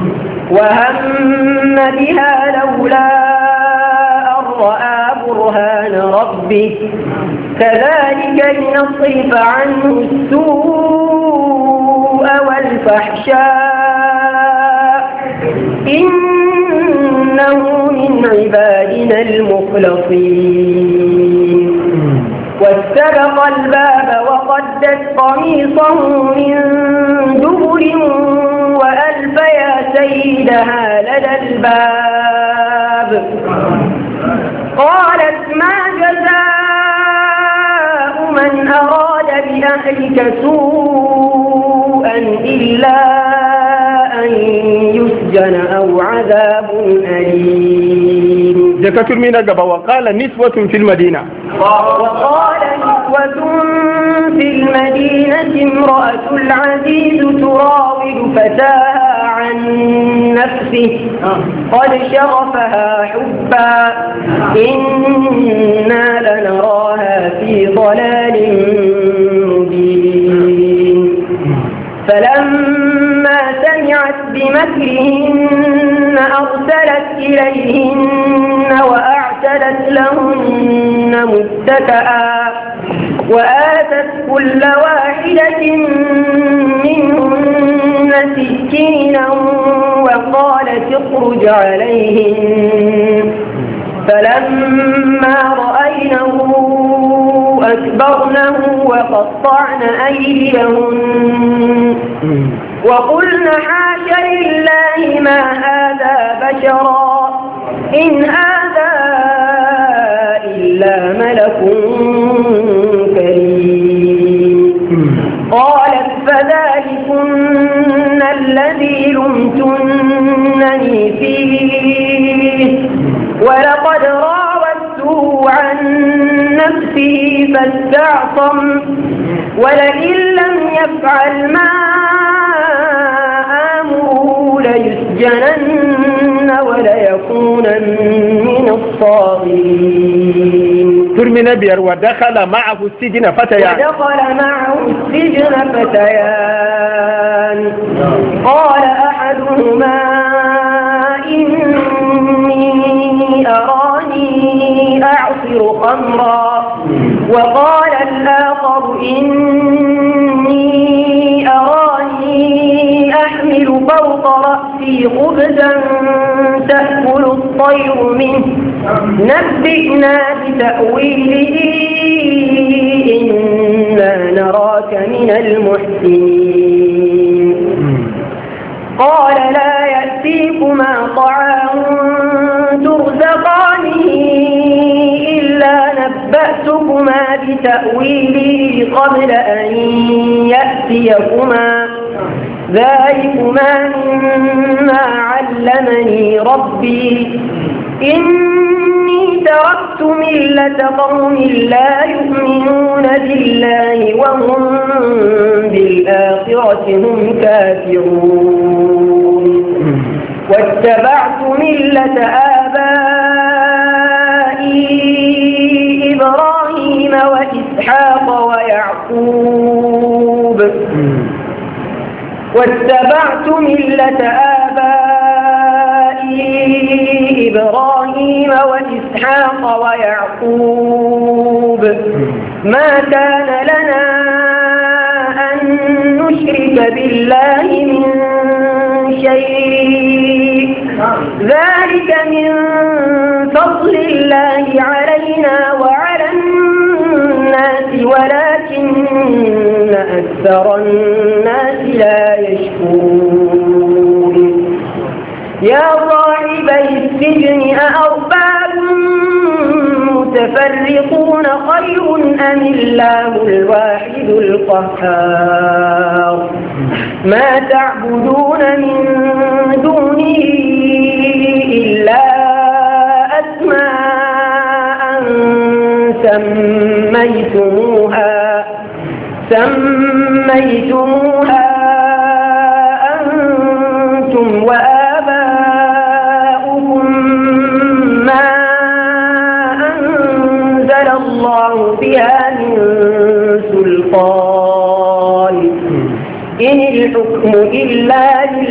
S2: وهم بها لولا أن رأى برهان ربه كذلك لنصرف عنه السوء والفحشاء إنه من عبادنا المخلصين. واستبق الباب وقدت قميصه من دبر وألف يا سيدها لدى الباب قالت ما جزاء من أراد بأهلك سوءا إلا أن يسجن أو عذاب أليم.
S1: جكتر من الجبا وقال نسوة في المدينة
S2: وقال نسوة في المدينة امرأة العزيز تراود فتاها عن نفسه قد شغفها حبا إنا لنراها في ضلال مبين. فلما سمعت بمكرهن أرسلت إليهن وأعتدت لهن متكئا وآتت كل واحدة منهن سكينا وقالت اخرج عليهن. فلما رأينه أكبرنه وقطعن أيديهن وقلن حاش لله ما هذا بشرا إن هذا إلا ملك كريم. قالت فذلكن الذي لمتنني فيه ولقد راودته عن نفسه فاستعصم ولئن لم يفعل ما آمره ليسجنن وليكونن من الصاغرين.
S1: ترمي نبير ودخل معه السجن فتيان
S2: ودخل معه السجن فتيان قال أحدهما إني أراني أعصر خمرا وقال الآخر إني أراني أحمل فوق رأسي خبزا تأكل الطير منه نبئنا بتأويله إنا نراك من المحسنين. قال لا يأتيكما طعام ترزقانه إلا نبأتكما بتأويله قبل أن يأتيكما ذلكما مما علمني ربي إني تركت ملة قوم لا يؤمنون بالله وهم بالآخرة هم كافرون واتبعت ملة آبائي إبراهيم وإسحاق ويعقوب واتبعت ملة آبائي إبراهيم وإسحاق ويعقوب ما كان لنا أن نشرك بالله من شيء ذلك من فضل الله علينا وعلى الناس ولكن أكثر الناس لا يشكرون. يا صاحبي السجن أأرباب متفرقون خير أم الله الواحد القهار ما تعبدون من دونه إلا أسماء سميتموها سميتموها أنتم وآباؤكم ما أنزل الله بها من سلطان إن الحكم إلا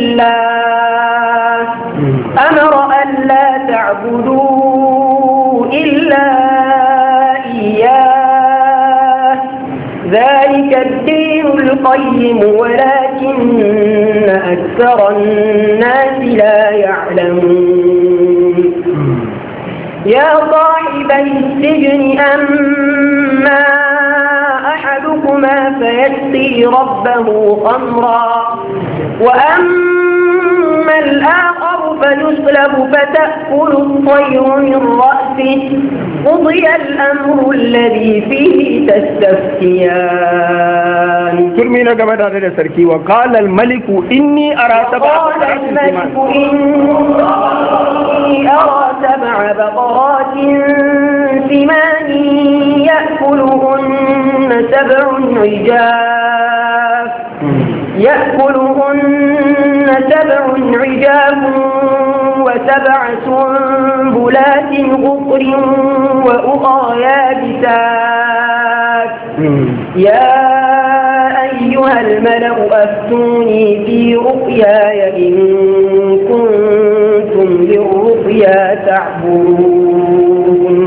S2: لله أمر أن لا تعبدوا إلا إياه ذلك الدين القيم ولكن أكثر الناس لا يعلمون. يا صاحبي السجن أما أحدكما فيسقي ربه خمرا وأما الآخر فيصلب فتأكل الطير من رأسه ربه قضي الأمر الذي فيه تستفتيان.
S1: ترمينا كما تعالى سركي وقال الملك إني أرى سبع بقرات
S2: الملك إني أرى سبع بقرات ثمان يأكلهن سبع عجاف يأكلهن سبع عجاف وسبع سنبلات خضر وأخرى يابسات يا أيها الملأ أفتوني في رؤياي إن كنتم للرؤيا تعبرون.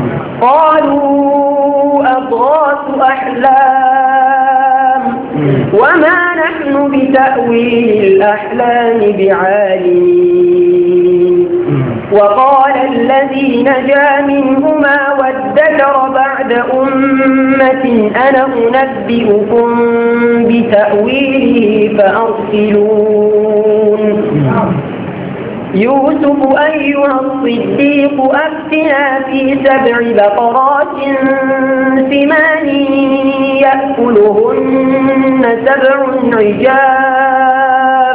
S2: قالوا أضغاث أحلام وما نحن بتأويل الأحلام بعالمين. وقال الذي نجا منهما وادكر بعد أمة أنا أنبئكم بتأويله فأرسلون. يوسف أيها الصديق أفتنا في سبع بقرات ثمان يأكلهن سبع عجاف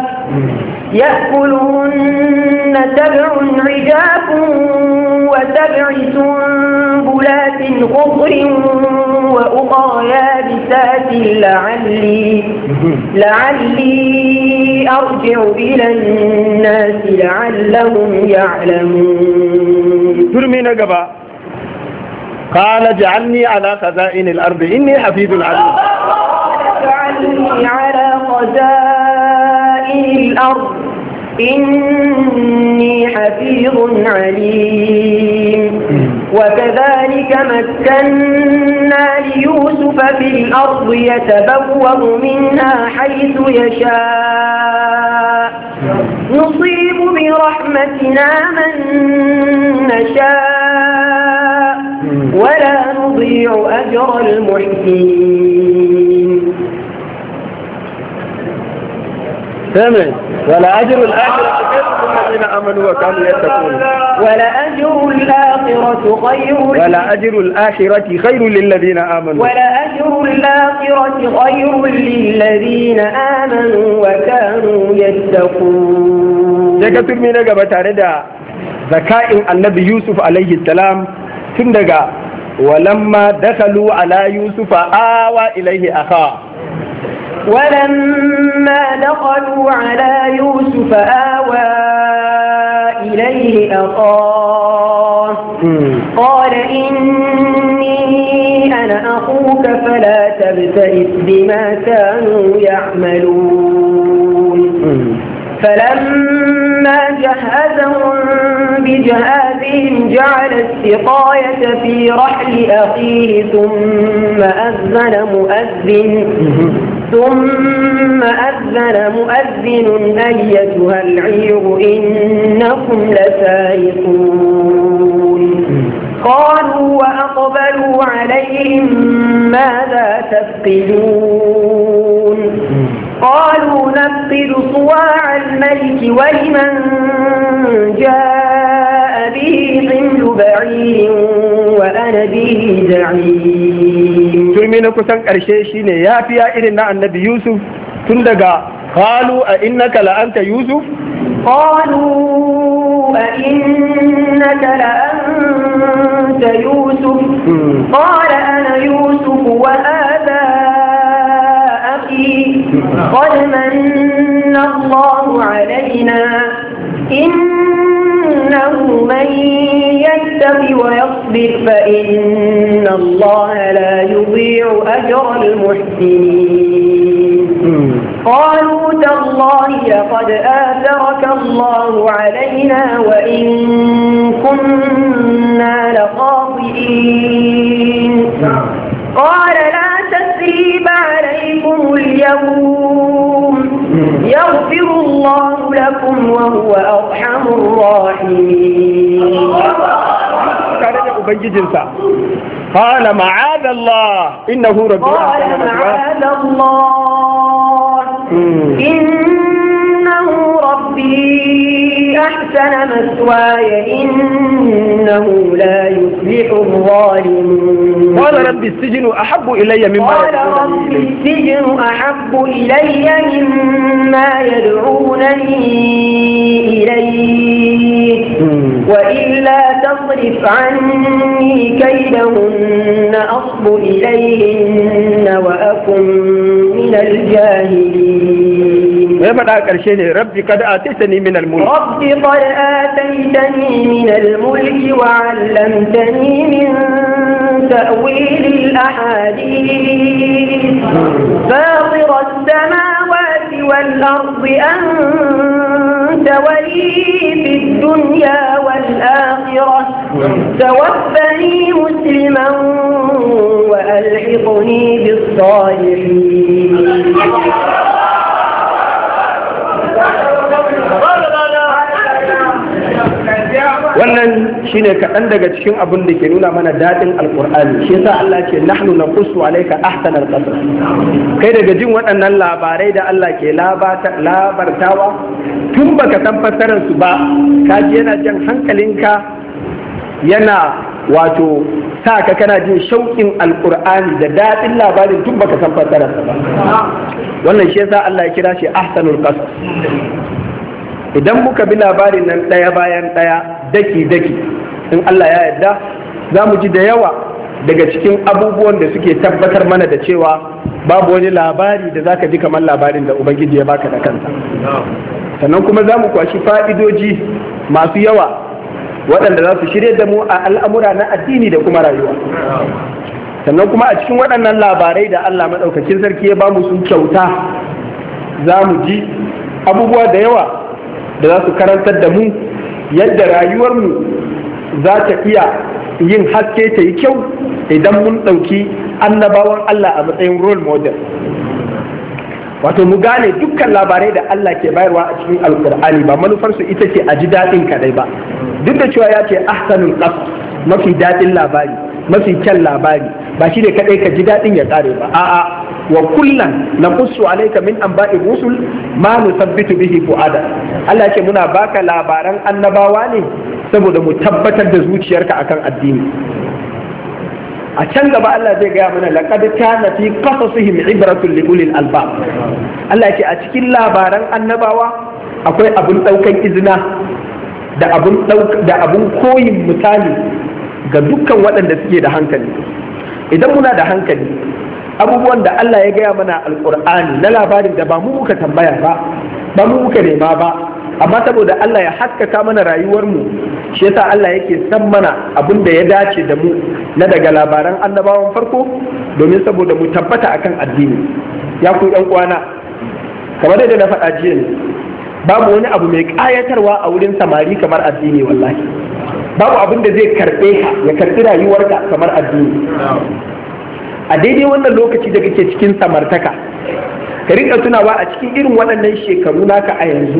S2: يأكلهن سبع عجاف وسبع سنبلات خضر وأخرى يابسات لعلي لعلي أرجع إلى الناس لعلهم يعلمون.
S1: ترمينا قبا قال اجعلني على خزائن الأرض إني حفيظ عليم.
S2: اجعلني على خزائن الأرض إني حفيظ عليم. وكذلك مكنا ليوسف في الأرض يتبوأ منها حيث يشاء نصيب برحمتنا من نشاء ولا نضيع أجر المحسنين.
S1: ثمن ولا أجر الآخرة خير للذين آمنوا وكانوا يتقون.
S2: ولا أجر الآخرة خير
S1: ولا أجر الآخرة خير للذين آمنوا.
S2: ولا أجر الآخرة خير للذين آمنوا وكانوا يتقون.
S1: daga turmi na gaba tare da zaka'in annabi Yusuf alaihi salam tun daga walamma dakhalu ala yusufa awa ilaihi akha.
S2: ولما دخلوا على يوسف آوى إليه أخاه قال إني أنا أخوك فلا تبتئس بما كانوا يعملون. فلما جهزهم بجهازهم جعل السقاية في رحل أخيه ثم أذن مؤذن ثم أذن مؤذن أيتها العير إنكم لسارقون. قالوا وأقبلوا عليهم ماذا تفقدون؟ قالوا نفقد صواع الملك ولمن جاء به حمل بعير وأنا به زعيم.
S1: turmi na kusan ƙarshe shine ya fiya irin na annabi Yusuf tun daga qalu a innaka la anta Yusuf
S2: قالوا أئنك لأنت يوسف قال أنا يوسف وهذا أخي قد من الله علينا إنه من يتق ويصبر فإن الله لا يضيع أجر المحسنين. قالوا تالله لقد آثرك الله علينا وإن كنا لخاطئين. قال لا تثريب عليكم اليوم يغفر الله لكم وهو أرحم الراحمين.
S1: قال معاذ الله إنه ربي
S2: قال معاذ الله إنه ربي أحسن أحسن مثواي إنه لا يفلح الظالمون.
S1: قال رب السجن أحب إلي مما
S2: قال رب السجن أحب إلي مما يدعونني إليه وإلا تصرف عني كيدهن أصب إليهن وأكن من الجاهلين.
S1: ربي قد آتيتني من الملك
S2: ربي قد آتيتني من الملك وعلمتني من تأويل الأحاديث فاطر السماوات والأرض أنت ولي في الدنيا والآخرة توفني مسلما وألحقني بالصالحين.
S1: wannan shine kaɗan daga cikin abin da ke nuna mana daɗin alƙur'ani. Shi yasa Allah ce nahnu naqussu alayka ahsanal qasas. Kai daga jin waɗannan labarai da Allah ke labartawa tun baka san fassarar su ba, ka ji yana jan hankalinka, yana wato sa ka kana jin shauƙin alƙur'ani da daɗin labarin tun baka san fassarar sa ba. Wannan shi yasa Allah ya kira shi ahsanul qasas. Idan muka bi labarin nan ɗaya bayan ɗaya daki-daki in Allah ya yarda za mu ji da yawa daga cikin abubuwan da suke tabbatar mana da cewa babu wani labari da zaka ji kamar labarin da Ubangiji ya baka da kansa. Sannan kuma za mu kwashi fa'idoji masu yawa waɗanda za su shirya da mu a al'amura na addini da kuma rayuwa. Sannan kuma a cikin waɗannan labarai da Allah maɗaukakin sarki ya ba mu sun kyauta za mu ji abubuwa da yawa da za su karantar da mu yadda rayuwarmu za ta iya yin haske ta yi kyau idan mun ɗauki annabawan Allah a matsayin role model. Wato mu gane dukkan labarai da Allah ke bayarwa a cikin alkur'ani ba manufarsu ita ce a ji daɗin kadai ba, duk da cewa ya ce ahsanul qasas, mafi daɗin labari, mafi kyan labari, ba shi ne kadai ka ji daɗin ya ƙare ba, a'a wa kullan naqussu alayka min anba'i rusul ma nusabbitu bihi fu'ada. Allah ce muna baka labaran annabawa ne saboda mu tabbatar da zuciyarka akan addini. A can gaba Allah zai gaya mana laqad kana fi qasasihim ibratun li ulil albab. Allah ce a cikin labaran annabawa akwai abun daukan izina da abun da abun koyin misali ga dukkan waɗanda suke da hankali. Idan muna da hankali, abubuwan da Allah ya gaya mana alkur'ani na labarin da ba mu muka tambaya ba ba mu muka nema ba, amma saboda Allah ya haskaka mana rayuwarmu, shi yasa Allah yake san mana abin da ya dace da mu na daga labaran annabawan farko domin saboda mu tabbata akan addini. Ya ku ɗan uwana, kamar yadda na faɗa jiya ne, babu wani abu mai ƙayatarwa a wurin samari kamar addini. Wallahi babu abin da zai karɓe ka ya karɓi rayuwarka kamar addini. A daidai wannan lokaci da kake cikin samartaka, ka rika tunawa a cikin irin waɗannan shekaru naka a yanzu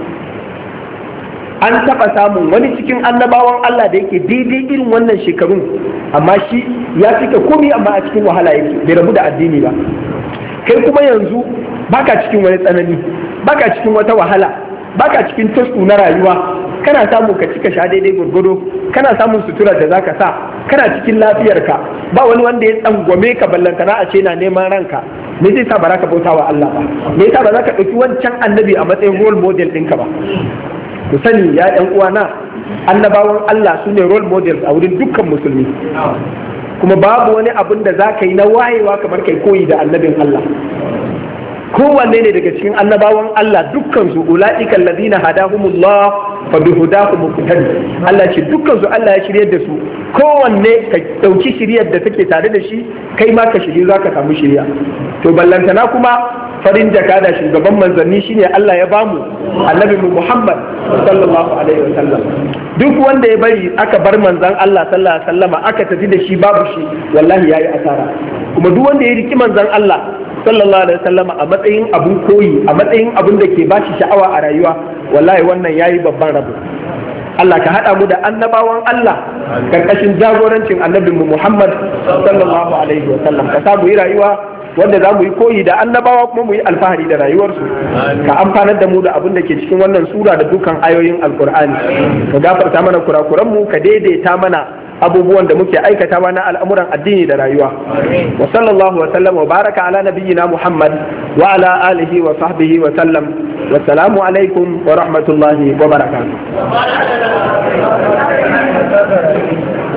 S1: an taɓa samun wani cikin annabawan Allah da yake daidai irin wannan shekarun, amma shi ya cika komai amma a cikin wahala yake, bai rabu da addini ba. Kai kuma yanzu baka cikin wani tsanani, baka cikin wata wahala, baka cikin tasku na rayuwa, kana samu ka cika sha daidai gurgudu, kana samun sutura da zaka sa, kana cikin lafiyarka, ba wani wanda ya tsangwame ka ballantana a ce na neman ranka. Me zai sa ba za ka bauta wa Allah ba? Me yasa ba za ka ɗauki wancan annabi a matsayin role model ɗinka ba? Ku sani ya ɗan uwana, annabawan Allah su ne role models a wurin dukkan musulmi, kuma babu wani abin da za ka yi na wayewa kamar kai koyi da annabin Allah. Kowanne ne daga cikin annabawan Allah dukkan su ula'ika alladhina hadahumullah fa bihudahu muqtadi. Allah ce dukkan su Allah ya shiryar da su, kowanne ka dauki shiryar da take tare da shi, kai ma ka shirye zaka samu shiriya. To ballantana kuma farin jaka da shugaban manzanni shine Allah ya bamu annabi Muhammad sallallahu alaihi wasallam. Duk wanda ya bari aka bar manzan Allah sallallahu alaihi wasallama aka tafi da shi babu shi, wallahi yayi asara. Kuma duk wanda ya riki manzan Allah sallallahu alaihi wasallama a matsayin abun koyi, a matsayin abun da ke bashi sha'awa a rayuwa, wallahi wannan yayi babban rabo. Allah ka haɗa mu da annabawan Allah karkashin jagorancin annabinmu Muhammad sallallahu alaihi wasallam. Ka samu yi rayuwa wanda za mu yi koyi da annabawa kuma mu yi alfahari da rayuwarsu. Ka amfanar da mu da abin da ke cikin wannan sura da dukkan ayoyin alkur'ani. Ka gafarta mana kurakuran mu, ka daidaita mana abubuwan da muke aikatawa na al'amuran addini da rayuwa. Wa sallallahu wa sallam wa baraka ala nabiyyina Muhammad wa ala alihi wa sahbihi wa sallam. Wa salamu alaikum wa rahmatullahi wa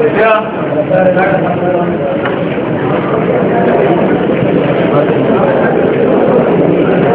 S1: barakatuh.